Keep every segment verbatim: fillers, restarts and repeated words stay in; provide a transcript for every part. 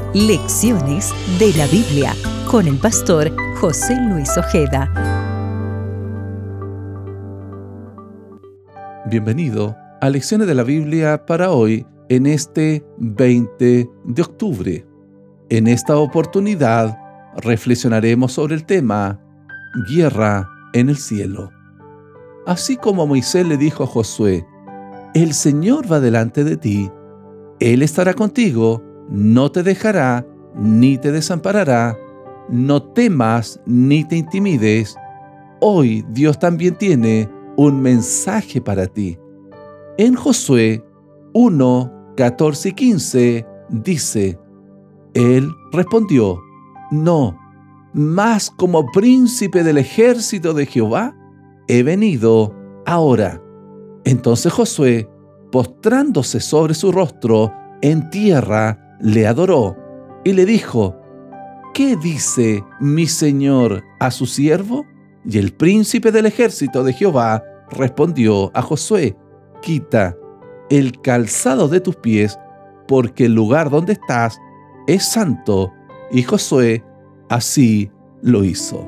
Lecciones de la Biblia con el pastor José Luis Ojeda. Bienvenido a Lecciones de la Biblia para hoy en este veinte de octubre. En esta oportunidad reflexionaremos sobre el tema Guerra en el cielo. Así como Moisés le dijo a Josué: el Señor va delante de ti, Él estará contigo, no te dejará ni te desamparará, no temas ni te intimides. Hoy Dios también tiene un mensaje para ti. En Josué uno, catorce y quince dice: Él respondió: no, mas como príncipe del ejército de Jehová he venido ahora. Entonces Josué, postrándose sobre su rostro en tierra, le adoró y le dijo: ¿qué dice mi señor a su siervo? Y el príncipe del ejército de Jehová respondió a Josué: quita el calzado de tus pies, porque el lugar donde estás es santo. Y Josué así lo hizo.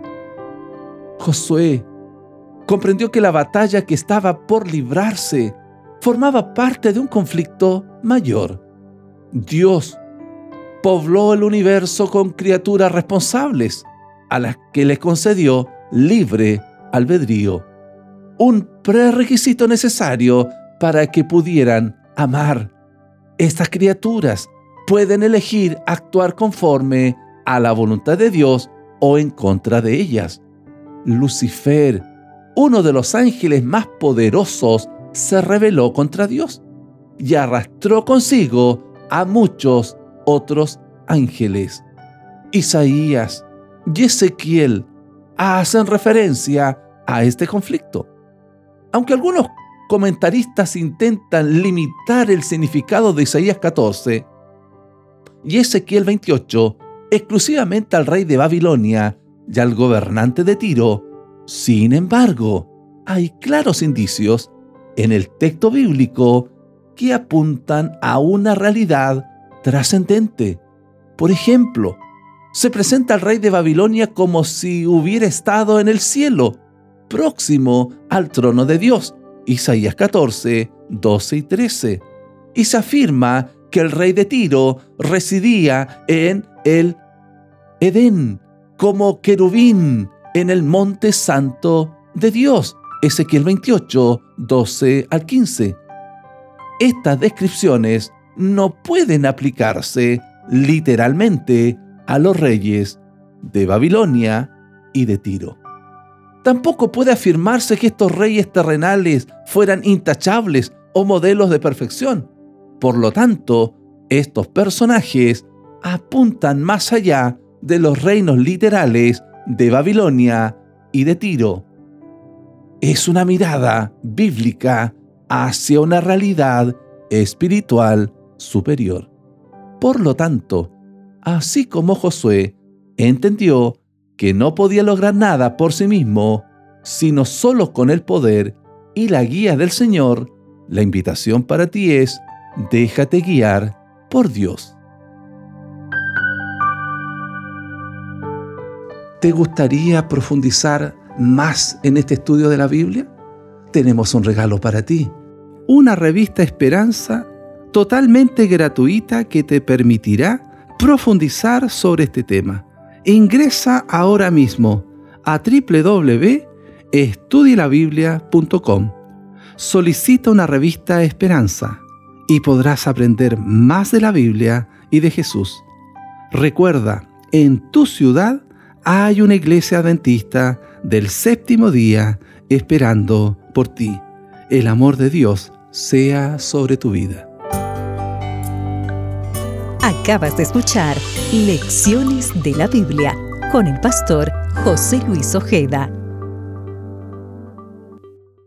Josué comprendió que la batalla que estaba por librarse formaba parte de un conflicto mayor. Dios pobló el universo con criaturas responsables, a las que le concedió libre albedrío, un prerequisito necesario para que pudieran amar. Estas criaturas pueden elegir actuar conforme a la voluntad de Dios o en contra de ellas. Lucifer, uno de los ángeles más poderosos, se rebeló contra Dios y arrastró consigo a muchos otros ángeles. Isaías y Ezequiel hacen referencia a este conflicto. Aunque algunos comentaristas intentan limitar el significado de Isaías catorce y Ezequiel veintiocho exclusivamente al rey de Babilonia y al gobernante de Tiro, sin embargo, hay claros indicios en el texto bíblico que apuntan a una realidad trascendente. Por ejemplo, se presenta al rey de Babilonia como si hubiera estado en el cielo, próximo al trono de Dios, Isaías catorce, doce y trece. Y se afirma que el rey de Tiro residía en el Edén, como querubín en el monte santo de Dios, Ezequiel veintiocho, doce al quince. Estas descripciones no pueden aplicarse literalmente a los reyes de Babilonia y de Tiro. Tampoco puede afirmarse que estos reyes terrenales fueran intachables o modelos de perfección. Por lo tanto, estos personajes apuntan más allá de los reinos literales de Babilonia y de Tiro. Es una mirada bíblica hacia una realidad espiritual superior. Por lo tanto, así como Josué entendió que no podía lograr nada por sí mismo, sino solo con el poder y la guía del Señor, la invitación para ti es: déjate guiar por Dios. ¿Te gustaría profundizar más en este estudio de la Biblia? Tenemos un regalo para ti: una revista Esperanza totalmente gratuita que te permitirá profundizar sobre este tema. Ingresa ahora mismo a doble u doble u doble u punto estudie la biblia punto com. Solicita una revista Esperanza y podrás aprender más de la Biblia y de Jesús. Recuerda, en tu ciudad hay una iglesia adventista del séptimo día esperando por ti. El amor de Dios sea sobre tu vida. Acabas de escuchar Lecciones de la Biblia con el pastor José Luis Ojeda.